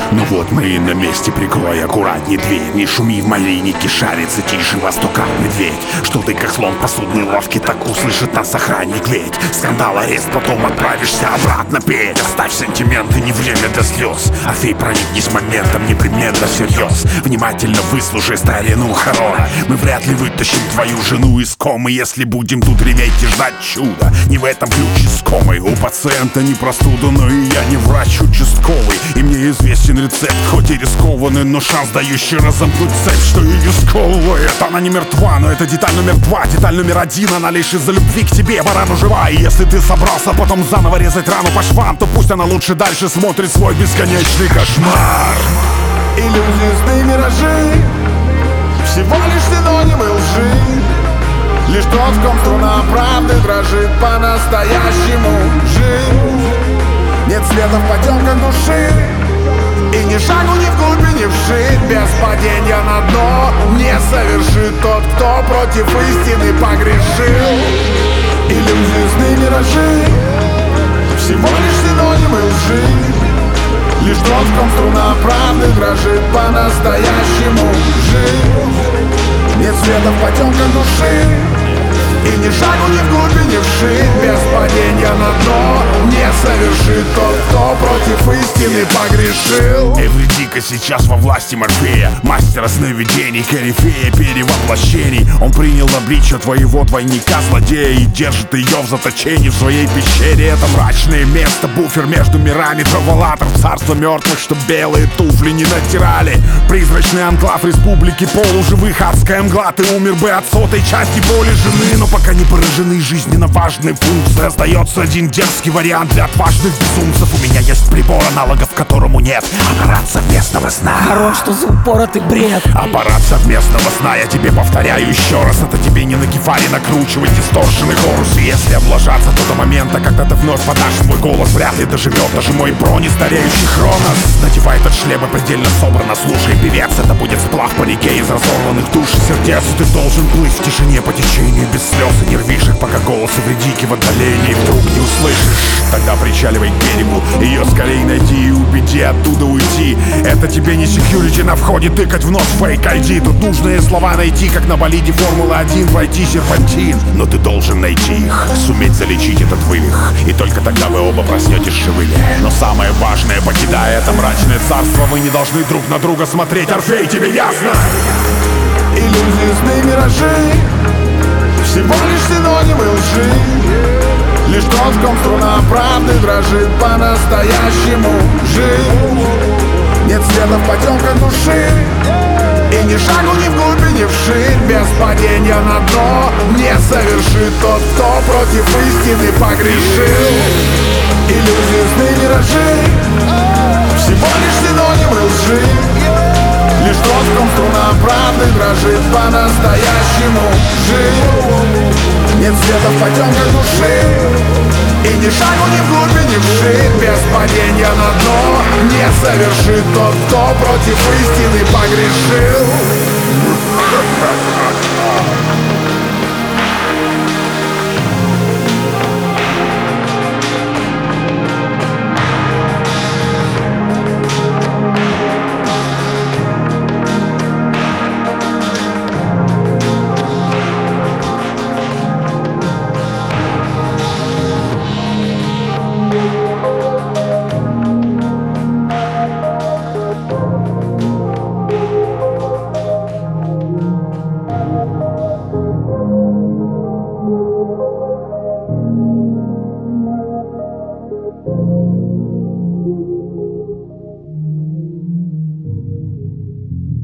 Ну вот мы и на месте, прикрой аккуратней дверь. Не шуми в малейнике, шарится тише во 100 как медведь. Что ты как слон посудной лавки, так услышит нас охранник. Ведь скандал, арест, потом отправишься обратно петь. Оставь сантименты, не время для слез. Орфей, проникнись моментом, непременно всерьез. Внимательно выслушай старину хоррора. Мы вряд ли вытащим твою жену из комы, если будем тут реветь и ждать чуда. Не в этом ключ искомый. У пациента не простуда, но и я не врач участковый. И мне известен рецепт, хоть и рискованный, но шанс, дающий разомкнуть цепь, что ее сковывает. Она не мертва, но это деталь номер 2. Деталь номер 1, она лишь из-за любви к тебе, барану жива. И если ты собрался потом заново резать рану по швам, то пусть она лучше дальше смотрит свой бесконечный кошмар. Иллюзии, сны, миражи, всего лишь синонимы лжи. Лишь тот, в ком струна правды дрожит по-настоящему жив. Нет света в потемках души, и ни шагу ни вглубь, ни вшит. Без падения на дно не совершит тот, кто против истины погрешил. Иллюзии, сны, миражи, всего лишь синонимы лжи. Лишь тот, в ком струна правды дрожит по-настоящему жив. Нет света в потемках души, и ни шагу ни вглубь, ни вшит. Без падения на дно не совершит тот, кто против истины погрешил. Эвридика сейчас во власти Морфея, мастера сновидений, корифея перевоплощений. Он принял обличье твоего двойника, злодея, и держит ее в заточении в своей пещере. Это мрачное место, буфер между мирами, траволатор, царство мертвых, что белые туфли не натирали. Призрачный анклав республики полуживых, адская мгла. Ты умер бы от сотой части боли жены, но пока не поражены жизненно важные функции. Остается один дерзкий вариант для отважных безумцев. У меня есть прибор, аналогов которому нет. Аппарат совместного сна. Хорош, что за упоротый бред. Аппарат совместного сна, я тебе повторяю еще раз. Это тебе не на кефаре накручивать дисторшены хорус. И если облажаться, то до момента, когда ты вновь подашь свой голос, вряд ли доживет даже мой брони стареющий Хронос. Надевай этот шлем и предельно собрано, слушай, певец. Это будет сплав по реке из разорванных душ и сердец. Ты должен плыть в тишине по течению без слез и нервишек, пока голос Эвридики в отдалении вдруг не услышишь. Тогда причаливай к берегу, ее скорее найди и убеди оттуда уйти. Это тебе не секьюрити на входе тыкать в нос фейк ID. Тут нужные слова найти, как на болиде Формулы-1 пройти серпантин. Но ты должен найти их, суметь залечить этот вывих, и только тогда вы оба проснетесь живыми. Но самое важное, покидая это мрачное царство, вы не должны друг на друга смотреть. Орфей, тебе ясно? Иллюзии, сны, миражи, всего лишь синонимы лжи. Лишь тот, в ком струна правды дрожит по-настоящему жив. Нет света в потемках души, и ни шагу ни вглубь, ни вшит. Без падения на дно не совершит тот, кто против истины погрешил. Иллюзии, сны, миражи, всего лишь синонимы лжи. Лишь тот, в ком струна правды дрожит по-настоящему жив. Нет света в потемках души, и ни шагу ни вглубь, ни вшит. Без падения на дно не совершит тот, кто против истины погрешил.